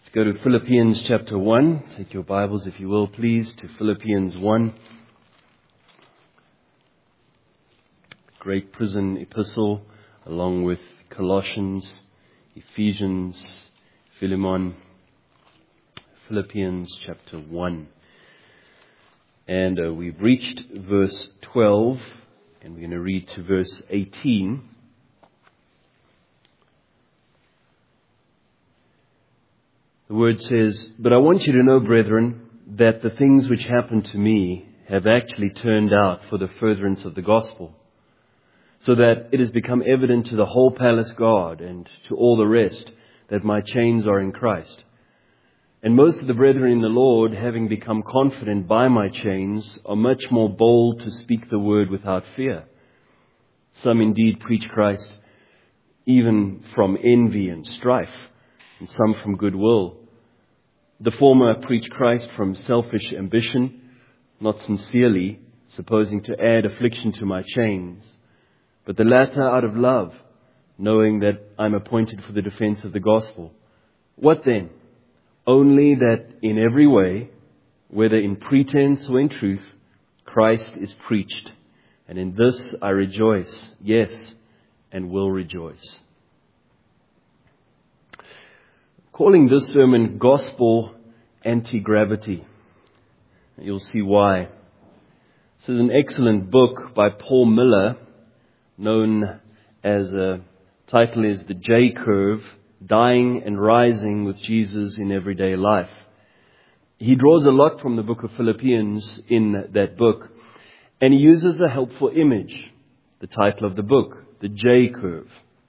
Let's go to Philippians chapter 1. Take your Bibles, if you will, please, to Philippians 1. Great prison epistle, along with Colossians, Ephesians, Philemon. Philippians chapter 1. And we've reached verse 12, and we're going to read to verse 18. The word says, "But I want you to know, brethren, that the things which happened to me have actually turned out for the furtherance of the gospel, so that it has become evident to the whole palace guard and to all the rest that my chains are in Christ. And most of the brethren in the Lord, having become confident by my chains, are much more bold to speak the word without fear. Some indeed preach Christ even from envy and strife, and some from goodwill. The former preach Christ from selfish ambition, not sincerely, supposing to add affliction to my chains, but the latter out of love, knowing that I'm appointed for the defense of the gospel. What then? Only that in every way, whether in pretense or in truth, Christ is preached, and in this I rejoice, yes, and will rejoice." Calling this sermon Gospel Anti-Gravity. You'll see why. This is an excellent book by Paul Miller, known as title is The J Curve, Dying and Rising with Jesus in Everyday Life. He draws a lot from the book of Philippians in that book, and he uses a helpful image, the title of the book, The J Curve.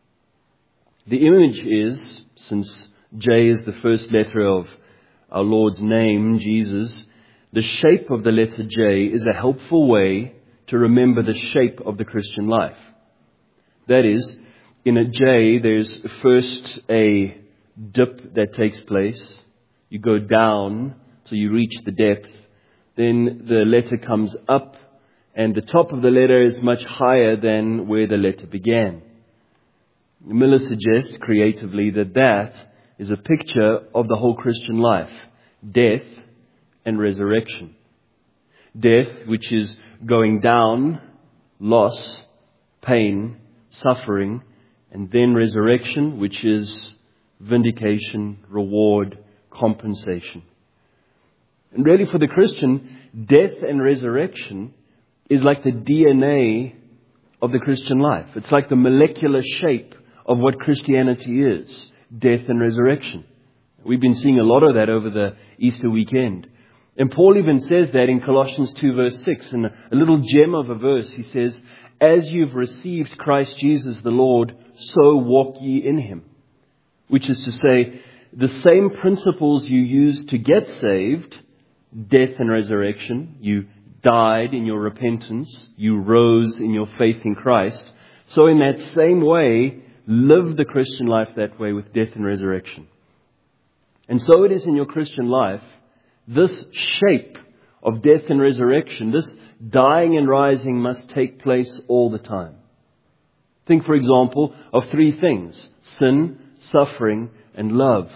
The image is, since J is the first letter of our Lord's name, Jesus, the shape of the letter J is a helpful way to remember the shape of the Christian life. That is, in a J, there's first a dip that takes place. You go down till you reach the depth. Then the letter comes up, and the top of the letter is much higher than where the letter began. Miller suggests creatively that is a picture of the whole Christian life, death and resurrection. Death, which is going down, loss, pain, suffering, and then resurrection, which is vindication, reward, compensation. And really for the Christian, death and resurrection is like the DNA of the Christian life. It's like the molecular shape of what Christianity is. Death and resurrection. We've been seeing a lot of that over the Easter weekend. And Paul even says that in Colossians 2 verse 6, and a little gem of a verse. He says, "As you've received Christ Jesus the Lord, so walk ye in him." Which is to say, the same principles you used to get saved, death and resurrection, you died in your repentance, you rose in your faith in Christ. So in that same way, live the Christian life that way with death and resurrection. And so it is in your Christian life, this shape of death and resurrection, this dying and rising must take place all the time. Think, for example, of three things: sin, suffering, and love.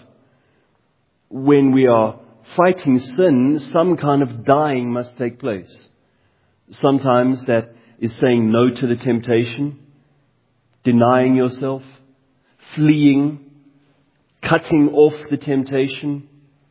When we are fighting sin, some kind of dying must take place. Sometimes that is saying no to the temptation, denying yourself, fleeing, cutting off the temptation.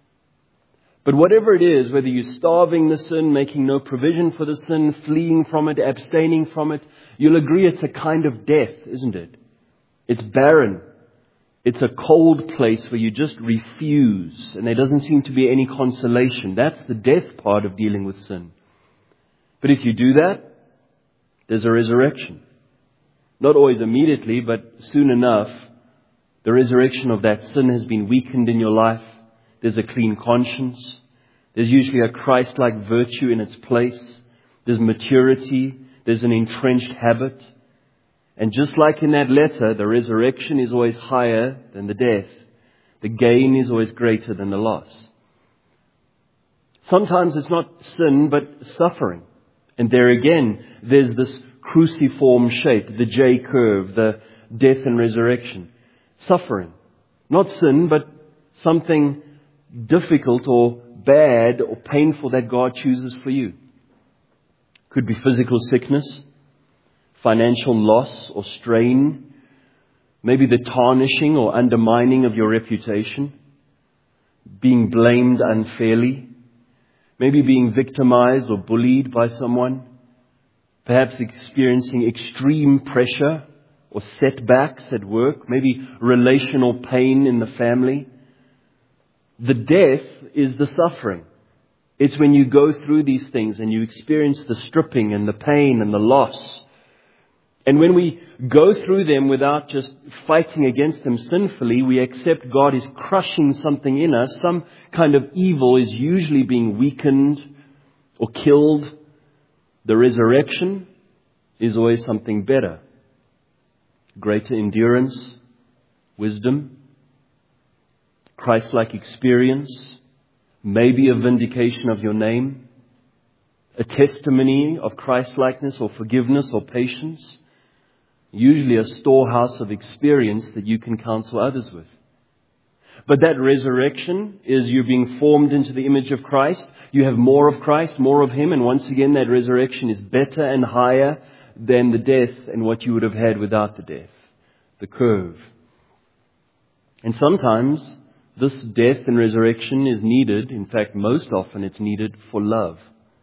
But whatever it is, whether you're starving the sin, making no provision for the sin, fleeing from it, abstaining from it, you'll agree it's a kind of death, isn't it? It's barren. It's a cold place where you just refuse, and there doesn't seem to be any consolation. That's the death part of dealing with sin. But if you do that, there's a resurrection. Not always immediately, but soon enough, the resurrection of that sin has been weakened in your life. There's a clean conscience. There's usually a Christ-like virtue in its place. There's maturity. There's an entrenched habit. And just like in that letter, the resurrection is always higher than the death. The gain is always greater than the loss. Sometimes it's not sin, but suffering. And there again, there's this cruciform shape, the J curve, the death and resurrection. Suffering. Not sin, but something difficult or bad or painful that God chooses for you. Could be physical sickness, financial loss or strain, maybe the tarnishing or undermining of your reputation, being blamed unfairly, maybe being victimized or bullied by someone, perhaps experiencing extreme pressure or setbacks at work, maybe relational pain in the family. The death is the suffering. It's when you go through these things and you experience the stripping and the pain and the loss. And when we go through them without just fighting against them sinfully, we accept God is crushing something in us. Some kind of evil is usually being weakened or killed. The resurrection is always something better. Greater endurance, wisdom, Christ-like experience, maybe a vindication of your name, a testimony of Christ-likeness or forgiveness or patience, usually a storehouse of experience that you can counsel others with. But that resurrection is you being formed into the image of Christ. You have more of Christ, more of Him, and once again that resurrection is better and higher than the death and what you would have had without the death, the curve. And sometimes this death and resurrection is needed, in fact most often it's needed for love.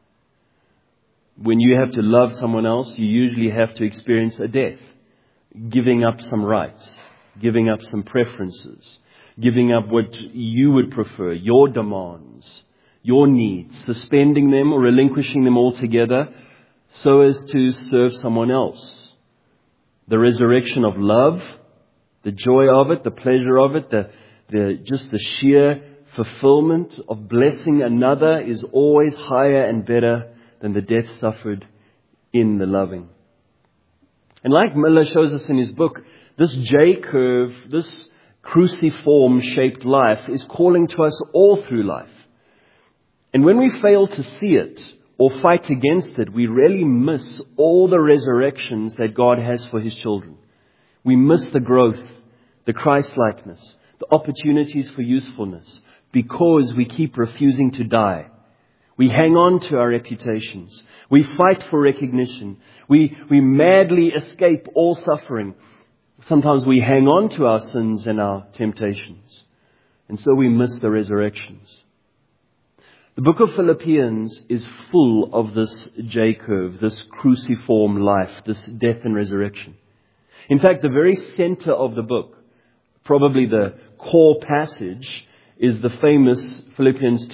When you have to love someone else, you usually have to experience a death, giving up some rights, giving up some preferences, giving up what you would prefer, your demands, your needs, suspending them or relinquishing them altogether so as to serve someone else. The resurrection of love, the joy of it, the pleasure of it, just the sheer fulfillment of blessing another is always higher and better than the death suffered in the loving. And like Miller shows us in his book, this J-curve, this cruciform-shaped life is calling to us all through life. And when we fail to see it or fight against it, we really miss all the resurrections that God has for His children. We miss the growth, the Christ-likeness, the opportunities for usefulness, because we keep refusing to die. We hang on to our reputations. We fight for recognition. We madly escape all suffering. Sometimes we hang on to our sins and our temptations. And so we miss the resurrections. The book of Philippians is full of this J-curve, this cruciform life, this death and resurrection. In fact, the very center of the book, probably the core passage, is the famous Philippians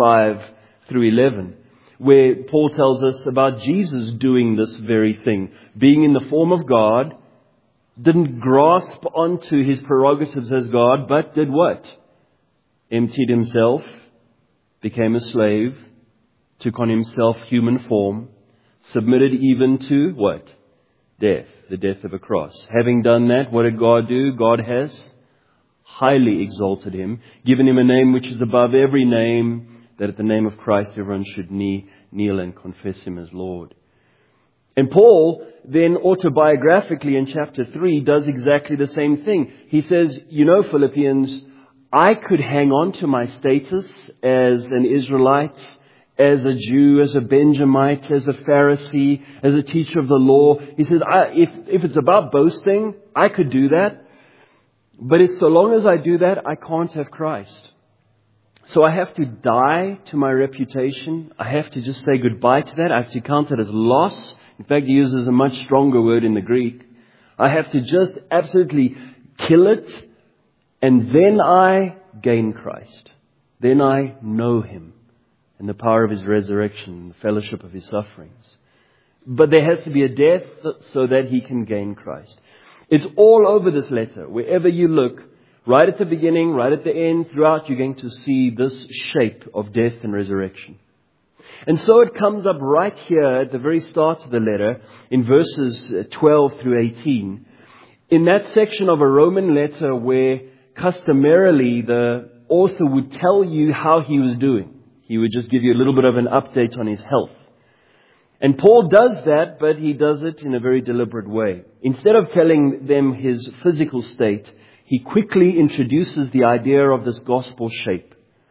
2:5-11, where Paul tells us about Jesus doing this very thing. Being in the form of God, didn't grasp onto His prerogatives as God, but did what? Emptied Himself, became a slave, took on Himself human form, submitted even to what? Death, the death of a cross. Having done that, what did God do? God has highly exalted Him, given Him a name which is above every name, that at the name of Christ everyone should kneel and confess Him as Lord. And Paul then autobiographically in chapter 3 does exactly the same thing. He says, you know, Philippians, I could hang on to my status as an Israelite, as a Jew, as a Benjamite, as a Pharisee, as a teacher of the law. He says, if it's about boasting, I could do that. But it's so long as I do that, I can't have Christ. So I have to die to my reputation. I have to just say goodbye to that. I have to count it as loss. In fact, he uses a much stronger word in the Greek. I have to just absolutely kill it. And then I gain Christ. Then I know Him and the power of His resurrection, the fellowship of His sufferings. But there has to be a death so that he can gain Christ. It's all over this letter. Wherever you look, right at the beginning, right at the end, throughout, you're going to see this shape of death and resurrection. And so it comes up right here at the very start of the letter, in verses 12-18, in that section of a Roman letter where customarily the author would tell you how he was doing. He would just give you a little bit of an update on his health. And Paul does that, but he does it in a very deliberate way. Instead of telling them his physical state, he quickly introduces the idea of this gospel shape.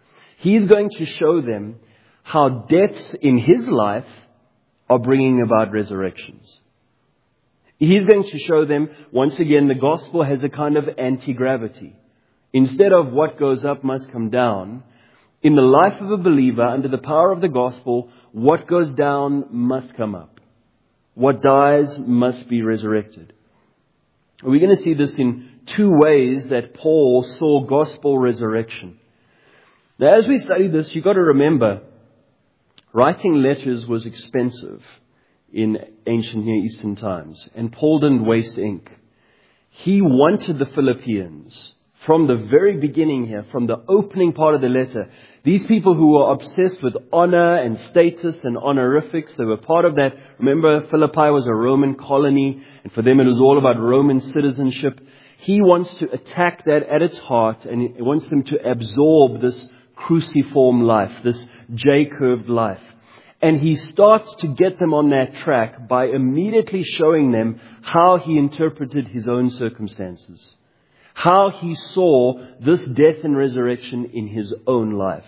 He's going to show them how deaths in his life are bringing about resurrections. He's going to show them, once again, the gospel has a kind of anti-gravity. Instead of what goes up must come down, in the life of a believer, under the power of the gospel, what goes down must come up. What dies must be resurrected. We're going to see this in two ways that Paul saw gospel resurrection. Now, as we study this, you've got to remember, writing letters was expensive in ancient Near Eastern times, and Paul didn't waste ink. He wanted the Philippians, from the very beginning here, from the opening part of the letter, these people who were obsessed with honor and status and honorifics, they were part of that. Remember, Philippi was a Roman colony, and for them it was all about Roman citizenship. He wants to attack that at its heart, and he wants them to absorb this cruciform life, this J-curved life. And he starts to get them on that track by immediately showing them how he interpreted his own circumstances, how he saw this death and resurrection in his own life.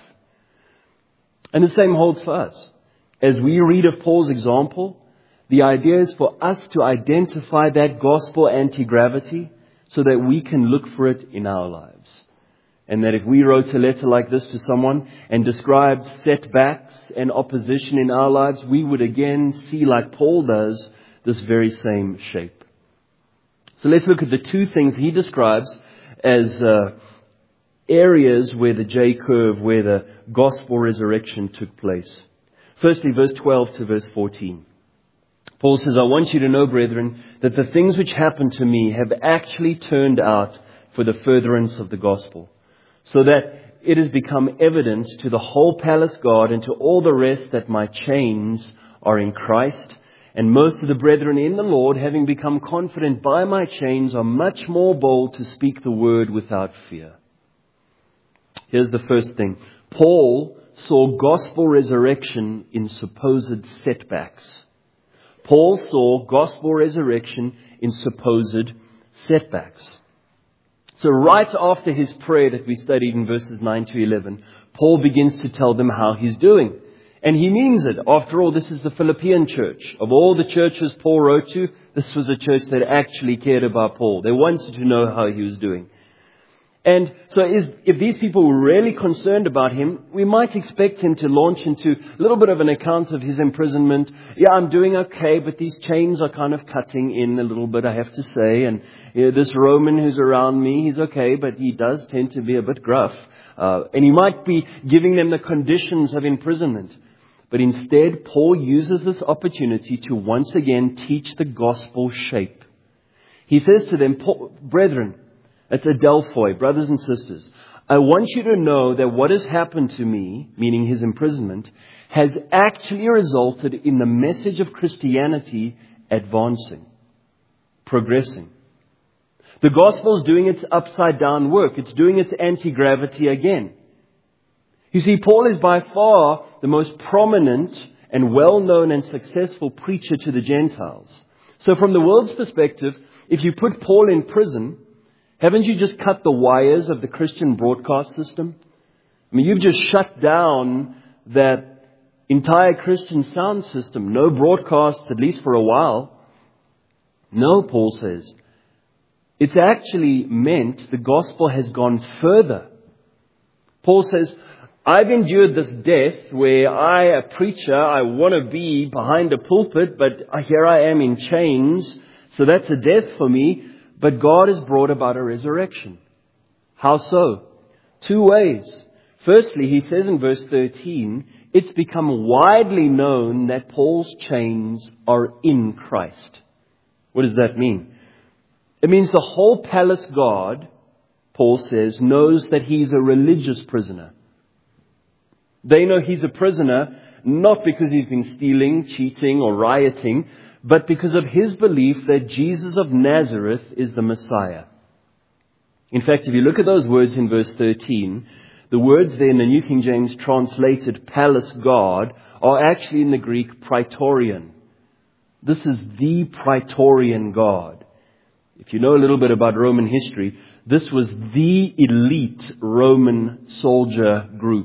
And the same holds for us. As we read of Paul's example, the idea is for us to identify that gospel anti-gravity so that we can look for it in our lives. And that if we wrote a letter like this to someone and described setbacks and opposition in our lives, we would again see, like Paul does, this very same shape. So let's look at the two things he describes as areas where the J-curve, where the gospel resurrection took place. Firstly, verse 12 to verse 14. Paul says, I want you to know, brethren, that the things which happened to me have actually turned out for the furtherance of the gospel, so that it has become evident to the whole palace guard and to all the rest that my chains are in Christ. And most of the brethren in the Lord, having become confident by my chains, are much more bold to speak the word without fear. Here's the first thing. Paul saw gospel resurrection in supposed setbacks. Paul saw gospel resurrection in supposed setbacks. So right after his prayer that we studied in verses 9 to 11, Paul begins to tell them how he's doing. And he means it. After all, this is the Philippian church. Of all the churches Paul wrote to, this was a church that actually cared about Paul. They wanted to know how he was doing. And so if these people were really concerned about him, we might expect him to launch into a little bit of an account of his imprisonment. Yeah, I'm doing okay, but these chains are kind of cutting in a little bit, I have to say. And this Roman who's around me, he's okay, but he does tend to be a bit gruff. And he might be giving them the conditions of imprisonment. But instead, Paul uses this opportunity to once again teach the gospel shape. He says to them, brethren, that's Adelphoi, brothers and sisters, I want you to know that what has happened to me, meaning his imprisonment, has actually resulted in the message of Christianity advancing, progressing. The gospel is doing its upside down work. It's doing its anti-gravity again. You see, Paul is by far the most prominent and well-known and successful preacher to the Gentiles. So from the world's perspective, if you put Paul in prison, haven't you just cut the wires of the Christian broadcast system? I mean, you've just shut down that entire Christian sound system. No broadcasts, at least for a while. No, Paul says. It's actually meant the gospel has gone further. Paul says, I've endured this death where a preacher, I want to be behind a pulpit, but here I am in chains. So that's a death for me. But God has brought about a resurrection. How so? Two ways. Firstly, he says in verse 13, it's become widely known that Paul's chains are in Christ. What does that mean? It means the whole palace guard, Paul says, knows that he's a religious prisoner. They know he's a prisoner not because he's been stealing, cheating, or rioting, but because of his belief that Jesus of Nazareth is the Messiah. In fact, if you look at those words in verse 13, the words there in the New King James translated palace guard are actually in the Greek praetorian. This is the praetorian guard. If you know a little bit about Roman history, this was the elite Roman soldier group.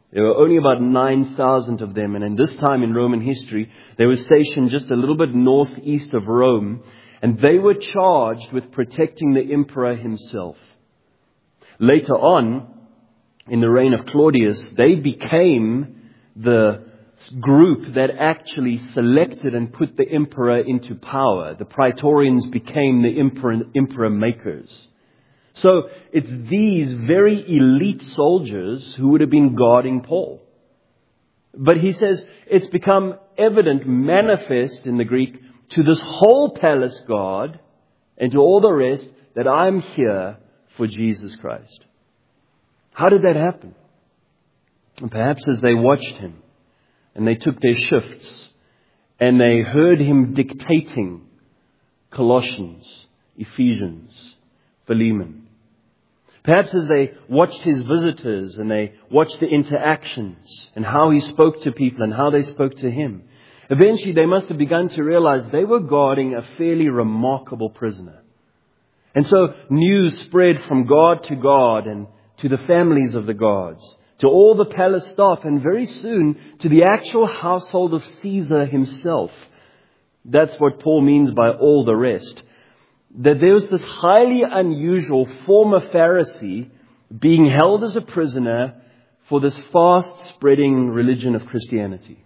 There were only about 9,000 of them, and in this time in Roman history, they were stationed just a little bit northeast of Rome, and they were charged with protecting the emperor himself. Later on, in the reign of Claudius, they became the group that actually selected and put the emperor into power. The Praetorians became the emperor makers. So it's these very elite soldiers who would have been guarding Paul. But he says it's become evident, manifest in the Greek, to this whole palace guard and to all the rest that I'm here for Jesus Christ. How did that happen? And perhaps as they watched him and they took their shifts and they heard him dictating Colossians, Ephesians, Philemon. Perhaps as they watched his visitors and they watched the interactions and how he spoke to people and how they spoke to him. Eventually they must have begun to realize they were guarding a fairly remarkable prisoner. And so news spread from guard to guard and to the families of the guards, to all the palace staff, and very soon to the actual household of Caesar himself. That's what Paul means by all the rest. That there was this highly unusual former Pharisee being held as a prisoner for this fast-spreading religion of Christianity.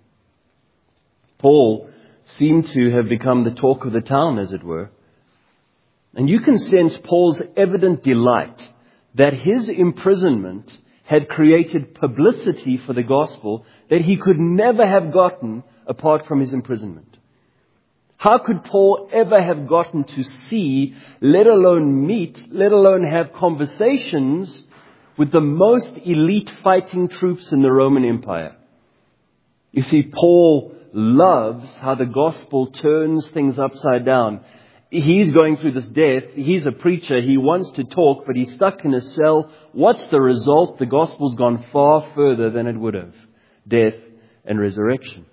Paul seemed to have become the talk of the town, as it were. And you can sense Paul's evident delight that his imprisonment had created publicity for the gospel that he could never have gotten apart from his imprisonment. How could Paul ever have gotten to see, let alone meet, let alone have conversations with the most elite fighting troops in the Roman Empire? You see, Paul loves how the gospel turns things upside down. He's going through this death. He's a preacher. He wants to talk, but he's stuck in a cell. What's the result? The gospel's gone far further than it would have. Death and resurrection.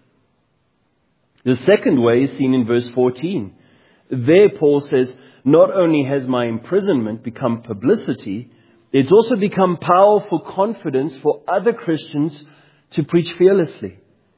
The second way is seen in verse 14. There Paul says, not only has my imprisonment become publicity, it's also become powerful confidence for other Christians to preach fearlessly.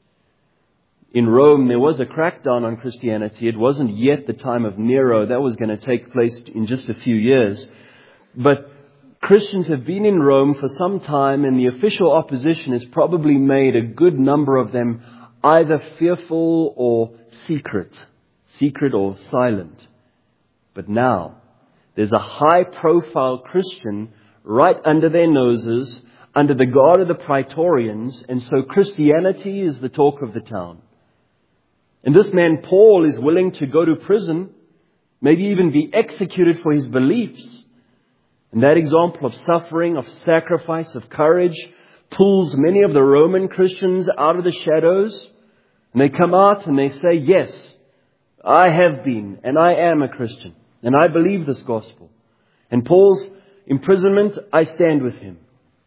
In Rome, there was a crackdown on Christianity. It wasn't yet the time of Nero. That was going to take place in just a few years. But Christians have been in Rome for some time, and the official opposition has probably made a good number of them either fearful or secret or silent. But now, there's a high-profile Christian right under their noses, under the guard of the Praetorians, and so Christianity is the talk of the town. And this man, Paul, is willing to go to prison, maybe even be executed for his beliefs. And that example of suffering, of sacrifice, of courage, pulls many of the Roman Christians out of the shadows. And they come out and they say, yes, I have been and I am a Christian. And I believe this gospel. And Paul's imprisonment, I stand with him.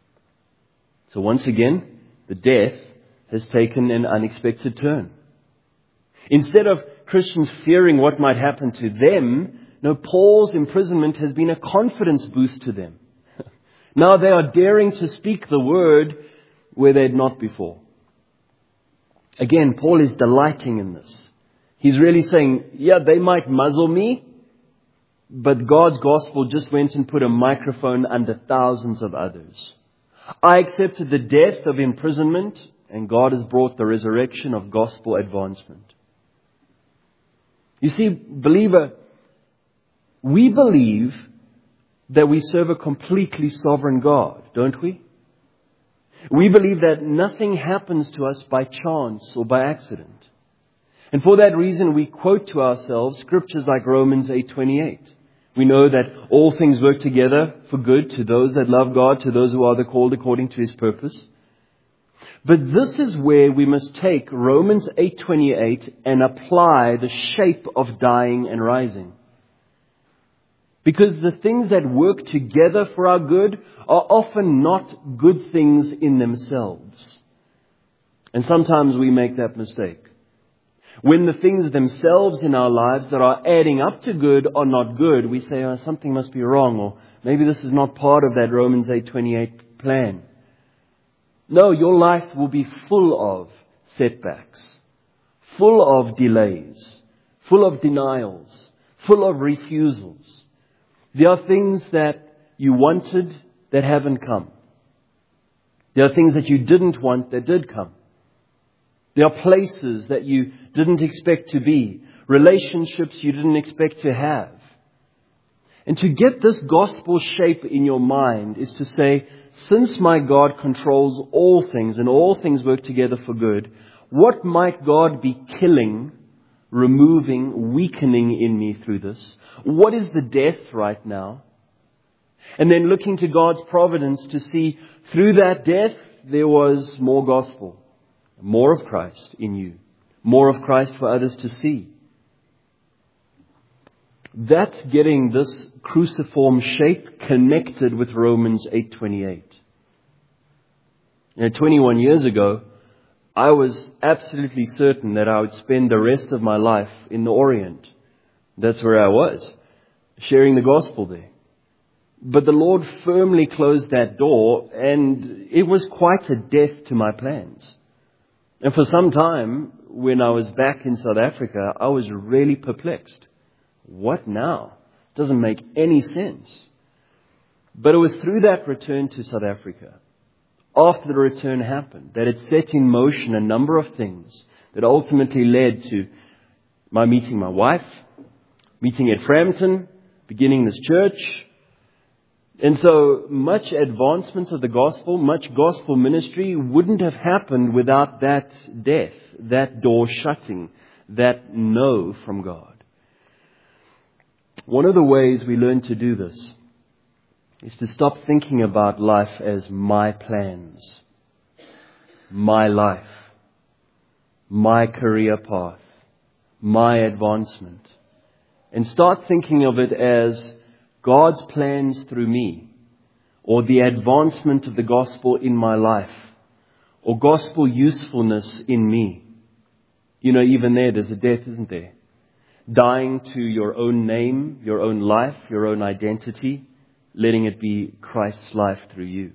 So once again, the death has taken an unexpected turn. Instead of Christians fearing what might happen to them, no, Paul's imprisonment has been a confidence boost to them. Now they are daring to speak the word where they had not before. Again, Paul is delighting in this. He's really saying, yeah, they might muzzle me, but God's gospel just went and put a microphone under thousands of others. I accepted the death of imprisonment, and God has brought the resurrection of gospel advancement. You see, believer, we believe that we serve a completely sovereign God, don't we? We believe that nothing happens to us by chance or by accident. And for that reason, we quote to ourselves scriptures like Romans 8:28. We know that all things work together for good to those that love God, to those who are the called according to His purpose. But this is where we must take Romans 8:28 and apply the shape of dying and rising. Because the things that work together for our good are often not good things in themselves. And sometimes we make that mistake. When the things themselves in our lives that are adding up to good are not good, we say, oh, something must be wrong, or maybe this is not part of that Romans 8:28 plan. No, your life will be full of setbacks, full of delays, full of denials, full of refusals. There are things that you wanted that haven't come. There are things that you didn't want that did come. There are places that you didn't expect to be, relationships you didn't expect to have. And to get this gospel shape in your mind is to say, since my God controls all things and all things work together for good, what might God be killing, removing, weakening in me through this? What is the death right now? And then looking to God's providence to see through that death, there was more gospel, more of Christ in you, more of Christ for others to see. That's getting this cruciform shape connected with Romans 8:28. 21 years ago, I was absolutely certain that I would spend the rest of my life in the Orient. That's where I was, sharing the gospel there. But the Lord firmly closed that door, and it was quite a death to my plans. And for some time, when I was back in South Africa, I was really perplexed. What now? Doesn't make any sense. But it was through that return to South Africa, after the return happened, that it set in motion a number of things that ultimately led to my meeting my wife, meeting at Frampton, beginning this church. And so much advancement of the gospel, much gospel ministry wouldn't have happened without that death, that door shutting, that no from God. One of the ways we learn to do this is to stop thinking about life as my plans, my life, my career path, my advancement, and start thinking of it as God's plans through me, or the advancement of the gospel in my life, or gospel usefulness in me. Even there's a death, isn't there? Dying to your own name, your own life, your own identity, letting it be Christ's life through you.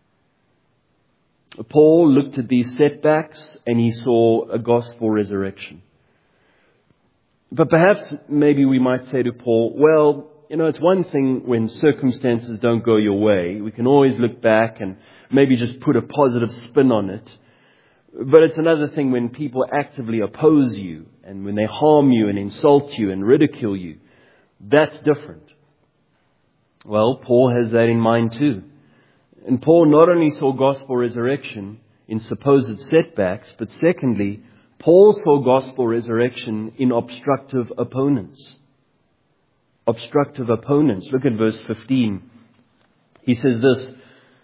Paul looked at these setbacks and he saw a gospel resurrection. But perhaps maybe we might say to Paul, well, it's one thing when circumstances don't go your way. We can always look back and maybe just put a positive spin on it. But it's another thing when people actively oppose you and when they harm you and insult you and ridicule you. That's different. Well, Paul has that in mind too. And Paul not only saw gospel resurrection in supposed setbacks, but secondly, Paul saw gospel resurrection in obstructive opponents. Obstructive opponents. Look at verse 15. He says this,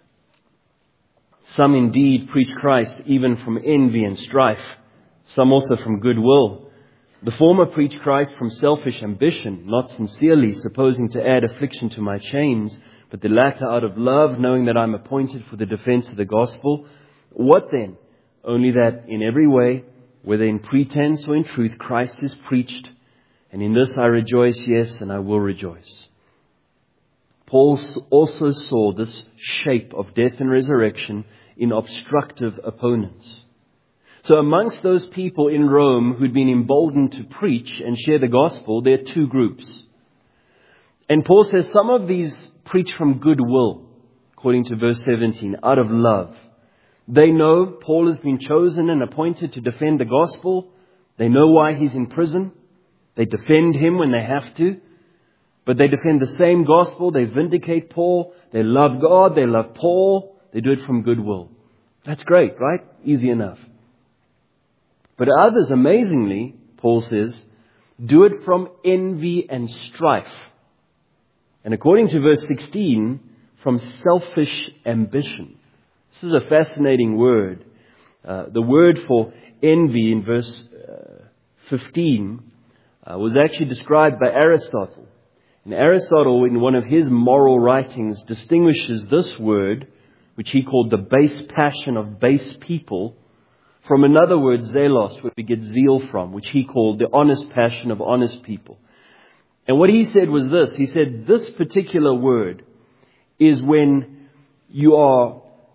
some indeed preach Christ even from envy and strife, some also from goodwill. The former preach Christ from selfish ambition, not sincerely, supposing to add affliction to my chains, but the latter out of love, knowing that I am appointed for the defense of the gospel. What then? Only that in every way, whether in pretense or in truth, Christ is preached, and in this I rejoice, yes, and I will rejoice. Paul also saw this shape of death and resurrection in obstructive opponents. So amongst those people in Rome who'd been emboldened to preach and share the gospel, there are two groups. And Paul says some of these preach from goodwill, according to verse 17, out of love. They know Paul has been chosen and appointed to defend the gospel. They know why he's in prison. They defend him when they have to. But they defend the same gospel. They vindicate Paul. They love God. They love Paul. They do it from goodwill. That's great, right? Easy enough. But others, amazingly, Paul says, do it from envy and strife. And according to verse 16, from selfish ambition. This is a fascinating word. The word for envy in verse 15 was actually described by Aristotle. And Aristotle, in one of his moral writings, distinguishes this word, which he called the base passion of base people, from another word, zelos, where we get zeal from, which he called the honest passion of honest people. And what he said was this. He said, this particular word is when you are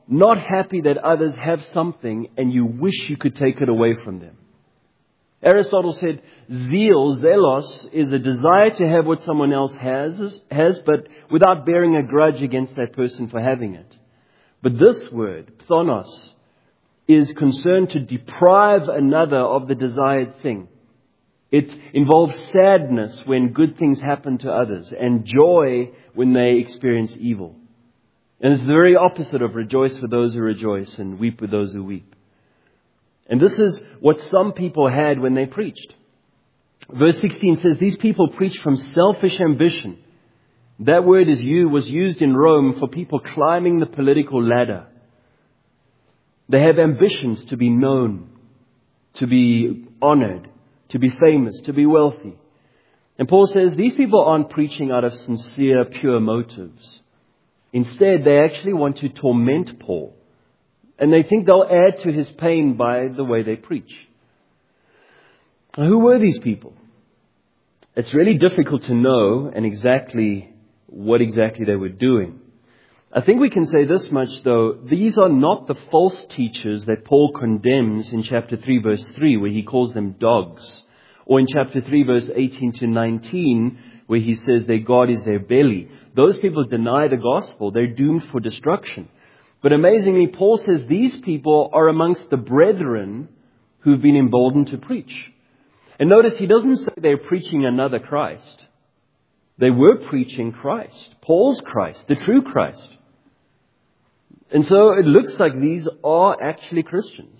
not happy that others have something and you wish you could take it away from them. Aristotle said, zelos, is a desire to have what someone else has, but without bearing a grudge against that person for having it. But this word, phthonos, is concerned to deprive another of the desired thing. It involves sadness when good things happen to others and joy when they experience evil. And it's the very opposite of rejoice with those who rejoice and weep with those who weep. And this is what some people had when they preached. Verse 16 says, these people preach from selfish ambition. That word was used in Rome for people climbing the political ladder. They have ambitions to be known, to be honored, to be famous, to be wealthy. And Paul says these people aren't preaching out of sincere, pure motives. Instead, they actually want to torment Paul. And they think they'll add to his pain by the way they preach. Now, who were these people? It's really difficult to know and what exactly they were doing. I think we can say this much, though. These are not the false teachers that Paul condemns in chapter 3, verse 3, where he calls them dogs. Or in chapter 3, verse 18 to 19, where he says their God is their belly. Those people deny the gospel. They're doomed for destruction. But amazingly, Paul says these people are amongst the brethren who've been emboldened to preach. And notice he doesn't say they're preaching another Christ. They were preaching Christ, Paul's Christ, the true Christ. And so it looks like these are actually Christians.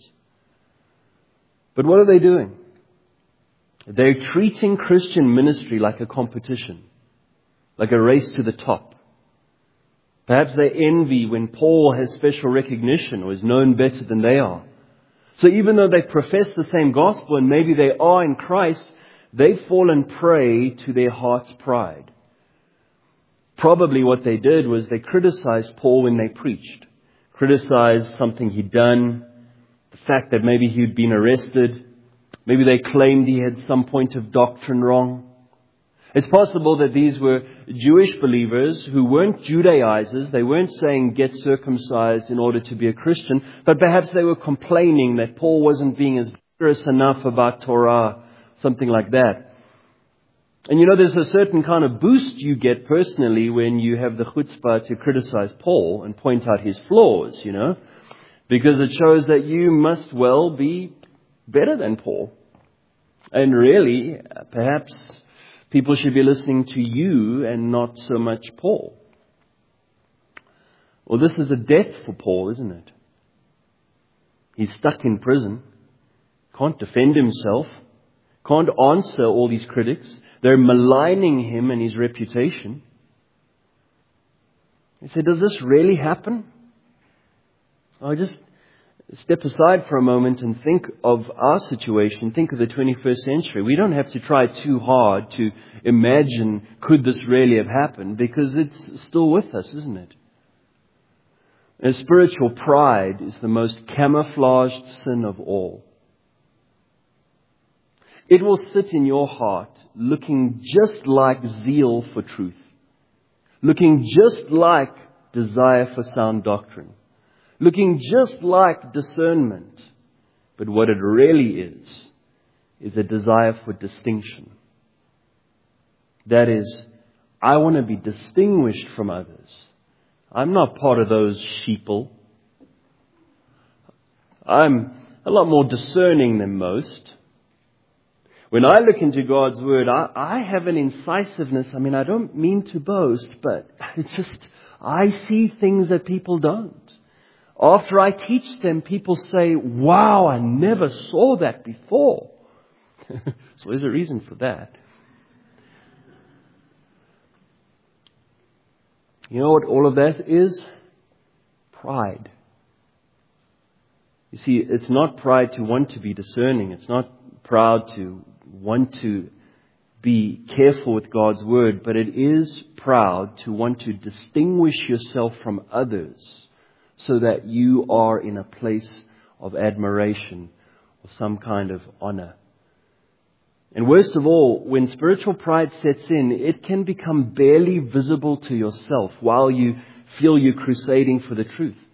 But what are they doing? They're treating Christian ministry like a competition, like a race to the top. Perhaps they envy when Paul has special recognition or is known better than they are. So even though they profess the same gospel and maybe they are in Christ, they've fallen prey to their heart's pride. Probably what they did was they criticized Paul when they preached. Criticized something he'd done, the fact that maybe he'd been arrested. Maybe they claimed he had some point of doctrine wrong. It's possible that these were Jewish believers who weren't Judaizers. They weren't saying get circumcised in order to be a Christian, but perhaps they were complaining that Paul wasn't being as vigorous enough about Torah, something like that. And there's a certain kind of boost you get personally when you have the chutzpah to criticize Paul and point out his flaws, because it shows that you must well be better than Paul. And really, perhaps people should be listening to you and not so much Paul. Well, this is a death for Paul, isn't it? He's stuck in prison, can't defend himself, can't answer all these critics. They're maligning him and his reputation. He said, does this really happen? I just step aside for a moment and think of our situation. Think of the 21st century. We don't have to try too hard to imagine, could this really have happened? Because it's still with us, isn't it? And spiritual pride is the most camouflaged sin of all. It will sit in your heart looking just like zeal for truth, looking just like desire for sound doctrine, looking just like discernment. But what it really is a desire for distinction. That is, I want to be distinguished from others. I'm not part of those sheeple. I'm a lot more discerning than most. When I look into God's Word, I have an incisiveness. I don't mean to boast, but it's just, I see things that people don't. After I teach them, people say, wow, I never saw that before. So there's a reason for that. You know what all of that is? Pride. You see, it's not pride to want to be discerning. It's not proud to want to be careful with God's Word, but it is proud to want to distinguish yourself from others so that you are in a place of admiration or some kind of honor. And worst of all, when spiritual pride sets in, it can become barely visible to yourself while you feel you're crusading for the truth.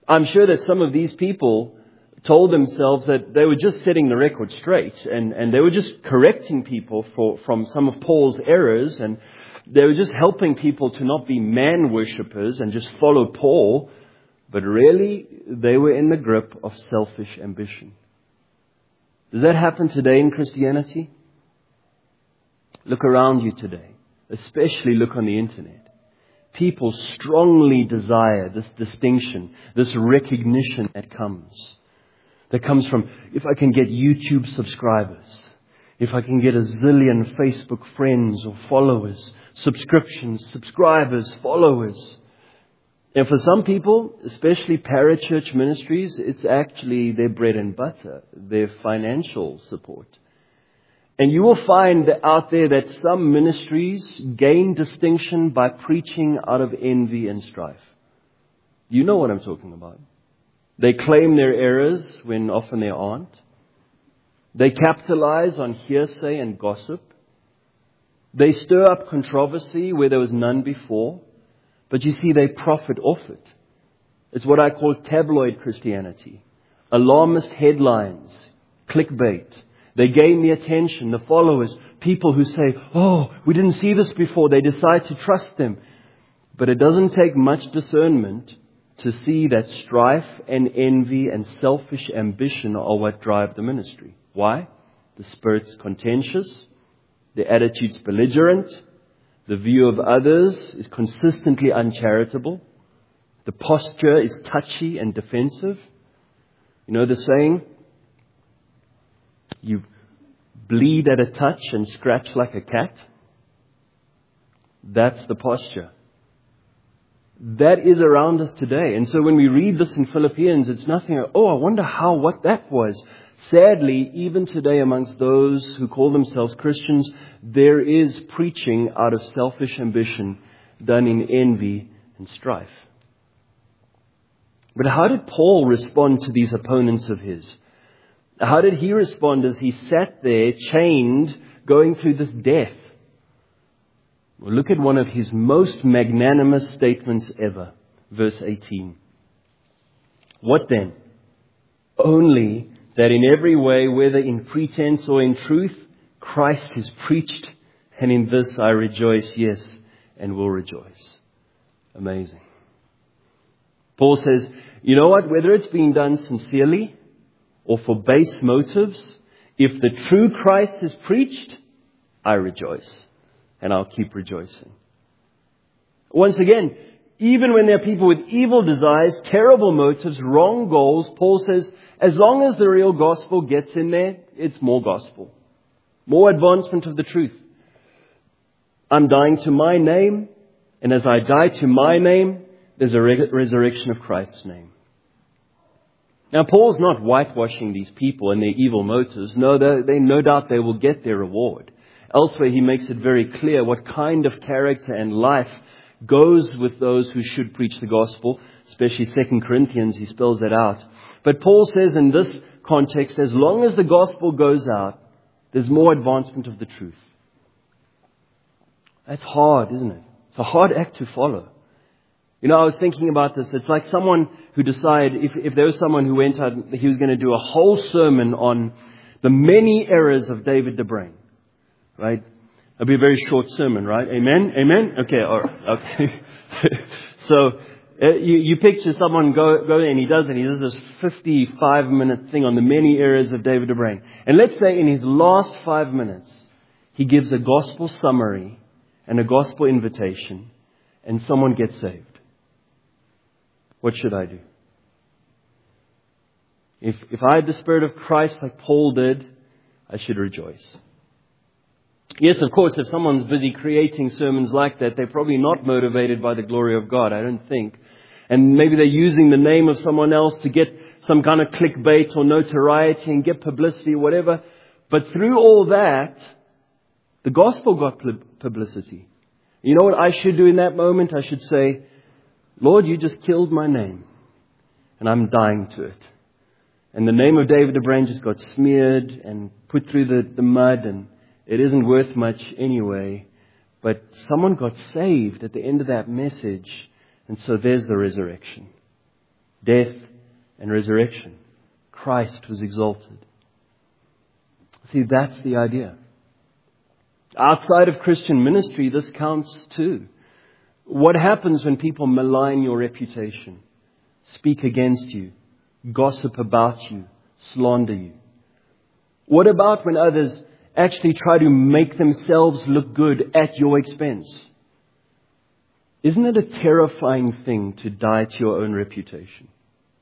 I'm sure that some of these people told themselves that they were just setting the record straight and they were just correcting people from some of Paul's errors, and they were just helping people to not be man worshippers and just follow Paul. But really, they were in the grip of selfish ambition. Does that happen today in Christianity? Look around you today. Especially look on the internet. People strongly desire this distinction, this recognition that comes. That comes from, if I can get YouTube subscribers, if I can get a zillion Facebook friends or followers, subscriptions, subscribers, followers. And for some people, especially parachurch ministries, it's actually their bread and butter, their financial support. And you will find out there that some ministries gain distinction by preaching out of envy and strife. You know what I'm talking about. They claim their errors when often they aren't. They capitalize on hearsay and gossip. They stir up controversy where there was none before. But you see, they profit off it. It's what I call tabloid Christianity. Alarmist headlines, clickbait. They gain the attention, the followers, people who say, oh, we didn't see this before. They decide to trust them. But it doesn't take much discernment to see that strife and envy and selfish ambition are what drive the ministry. Why? The spirit's contentious, the attitude's belligerent, the view of others is consistently uncharitable, the posture is touchy and defensive. You know the saying, you bleed at a touch and scratch like a cat? That's the posture. That is around us today. And so when we read this in Philippians, it's nothing like, oh, I wonder what that was. Sadly, even today amongst those who call themselves Christians, there is preaching out of selfish ambition done in envy and strife. But how did Paul respond to these opponents of his? How did he respond as he sat there chained, going through this death? Well, look at one of his most magnanimous statements ever. Verse 18. What then? Only that in every way, whether in pretense or in truth, Christ is preached, and in this I rejoice, yes, and will rejoice. Amazing. Paul says, you know what? Whether it's being done sincerely or for base motives, if the true Christ is preached, I rejoice. And I'll keep rejoicing. Once again, even when there are people with evil desires, terrible motives, wrong goals, Paul says, as long as the real gospel gets in there, it's more gospel. More advancement of the truth. I'm dying to my name, and as I die to my name, there's a resurrection of Christ's name. Now, Paul's not whitewashing these people and their evil motives. No, they no doubt they will get their reward. Elsewhere, he makes it very clear what kind of character and life goes with those who should preach the gospel, especially 2 Corinthians, he spells that out. But Paul says in this context, as long as the gospel goes out, there's more advancement of the truth. That's hard, isn't it? It's a hard act to follow. You know, I was thinking about this. It's like someone who decided, if there was someone who went out, he was going to do a whole sermon on the many errors of David de Bruyn. Right? It'll be a very short sermon, right? Amen? Amen? Okay, all right. Okay. So, you picture someone go there and he does this 55-minute thing on the many errors of David de Bruyn. And let's say in his last 5 minutes, he gives a gospel summary and a gospel invitation, and someone gets saved. What should I do? If I had the Spirit of Christ like Paul did, I should rejoice. Yes, of course, if someone's busy creating sermons like that, they're probably not motivated by the glory of God, I don't think. And maybe they're using the name of someone else to get some kind of clickbait or notoriety and get publicity or whatever. But through all that, the gospel got publicity. You know what I should do in that moment? I should say, Lord, you just killed my name, and I'm dying to it. And the name of David de Bruyn just got smeared and put through the mud, and it isn't worth much anyway. But someone got saved at the end of that message, and so there's the resurrection. death, and resurrection. Christ was exalted. See, that's the idea. Outside of Christian ministry, this counts too. What happens when people malign your reputation, speak against you, gossip about you, slander you? What about when others actually try to make themselves look good at your expense? Isn't it a terrifying thing to die to your own reputation?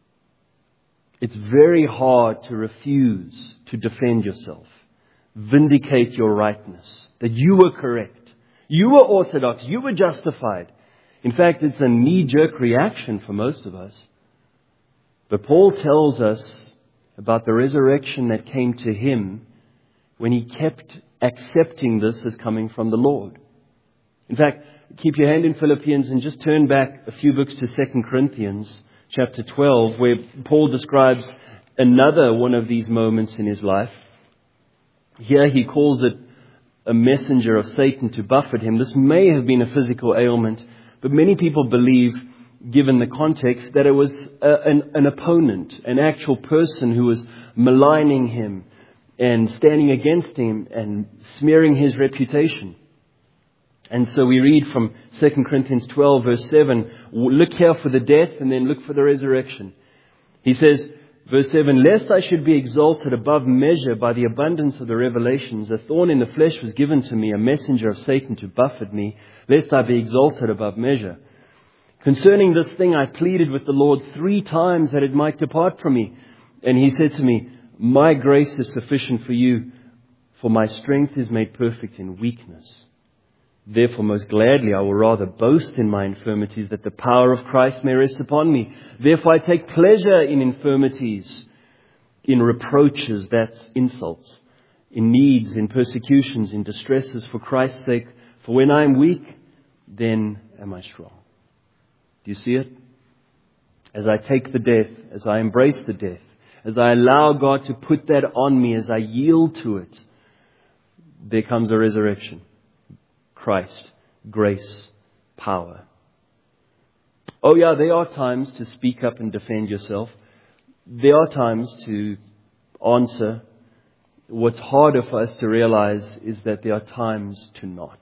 It's very hard to refuse to defend yourself, vindicate your rightness, that you were correct, you were orthodox, you were justified. In fact, it's a knee-jerk reaction for most of us. But Paul tells us about the resurrection that came to him when he kept accepting this as coming from the Lord. In fact, keep your hand in Philippians and just turn back a few books to 2 Corinthians chapter 12, where Paul describes another one of these moments in his life. Here he calls it a messenger of Satan to buffet him. This may have been a physical ailment, but many people believe, given the context, that it was an opponent, an actual person who was maligning him and standing against him and smearing his reputation. And so we read from 2 Corinthians 12, verse 7, look here for the death and then look for the resurrection. He says, verse 7, lest I should be exalted above measure by the abundance of the revelations, a thorn in the flesh was given to me, a messenger of Satan to buffet me, lest I be exalted above measure. Concerning this thing I pleaded with the Lord 3 times that it might depart from me. And he said to me, my grace is sufficient for you, for my strength is made perfect in weakness. Therefore, most gladly, I will rather boast in my infirmities, that the power of Christ may rest upon me. Therefore, I take pleasure in infirmities, in reproaches, that's insults, in needs, in persecutions, in distresses for Christ's sake. For when I am weak, then am I strong. Do you see it? As I take the death, as I embrace the death, as I allow God to put that on me, as I yield to it, there comes a resurrection. Christ, grace, power. Oh yeah, there are times to speak up and defend yourself. There are times to answer. What's harder for us to realize is that there are times to not.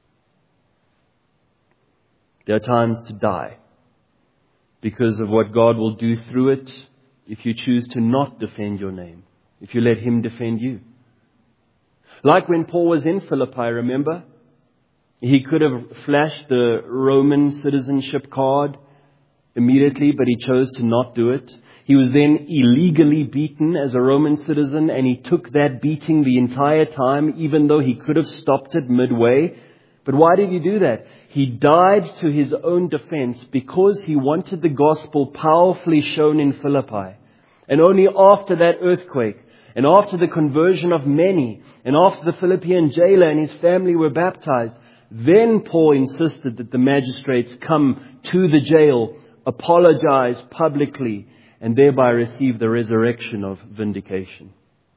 There are times to die because of what God will do through it if you choose to not defend your name, if you let Him defend you. Like when Paul was in Philippi, remember? He could have flashed the Roman citizenship card immediately, but he chose to not do it. He was then illegally beaten as a Roman citizen, and he took that beating the entire time, even though he could have stopped it midway. But why did he do that? He died to his own defense because he wanted the gospel powerfully shown in Philippi. And only after that earthquake, and after the conversion of many, and after the Philippian jailer and his family were baptized, then Paul insisted that the magistrates come to the jail, apologize publicly, and thereby receive the resurrection of vindication.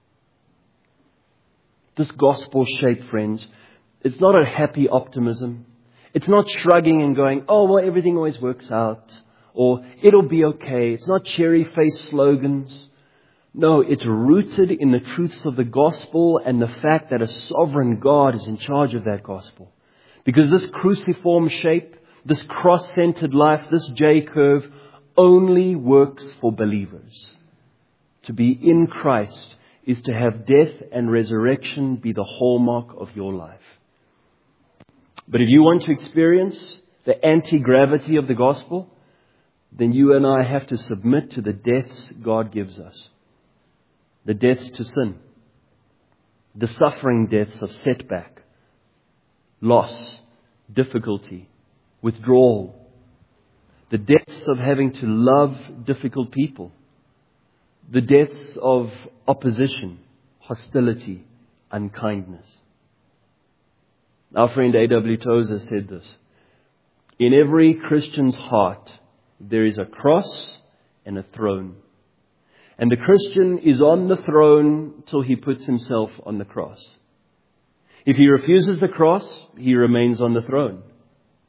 This gospel shape, friends, it's not a happy optimism. It's not shrugging and going, oh, well, everything always works out, or it'll be okay. It's not cherry-faced slogans. No, it's rooted in the truths of the gospel and the fact that a sovereign God is in charge of that gospel. Because this cruciform shape, this cross-centered life, this J-curve only works for believers. To be in Christ is to have death and resurrection be the hallmark of your life. But if you want to experience the anti-gravity of the gospel, then you and I have to submit to the deaths God gives us. The deaths to sin. The suffering deaths of setback, loss, difficulty, withdrawal. The deaths of having to love difficult people. The deaths of opposition, hostility, unkindness. Our friend A.W. Tozer said this: in every Christian's heart, there is a cross and a throne. And the Christian is on the throne till he puts himself on the cross. If he refuses the cross, he remains on the throne.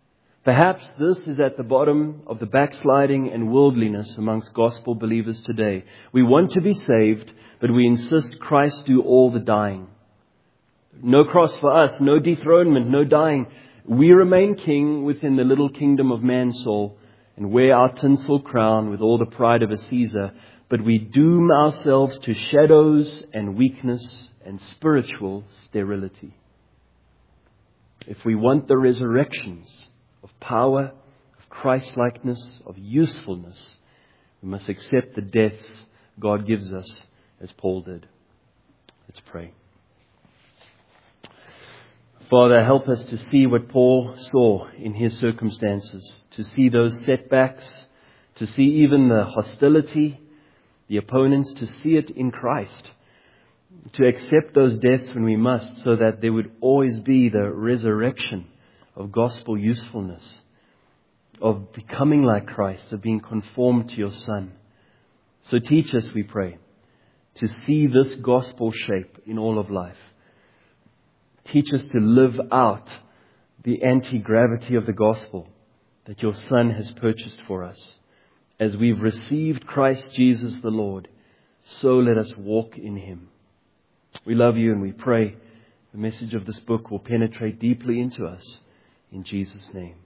Perhaps this is at the bottom of the backsliding and worldliness amongst gospel believers today. We want to be saved, but we insist Christ do all the dying. No cross for us, no dethronement, no dying. We remain king within the little kingdom of man's soul and wear our tinsel crown with all the pride of a Caesar, but we doom ourselves to shadows and weakness and spiritual sterility. If we want the resurrections of power, of Christ-likeness, of usefulness, we must accept the deaths God gives us as Paul did. Let's pray. Father, help us to see what Paul saw in his circumstances, to see those setbacks, to see even the hostility, the opponents, to see it in Christ, to accept those deaths when we must, so that there would always be the resurrection of gospel usefulness, of becoming like Christ, of being conformed to your Son. So teach us, we pray, to see this gospel shape in all of life. Teach us to live out the anti-gravity of the gospel that your Son has purchased for us. As we've received Christ Jesus the Lord, so let us walk in Him. We love you and we pray the message of this book will penetrate deeply into us. In Jesus' name.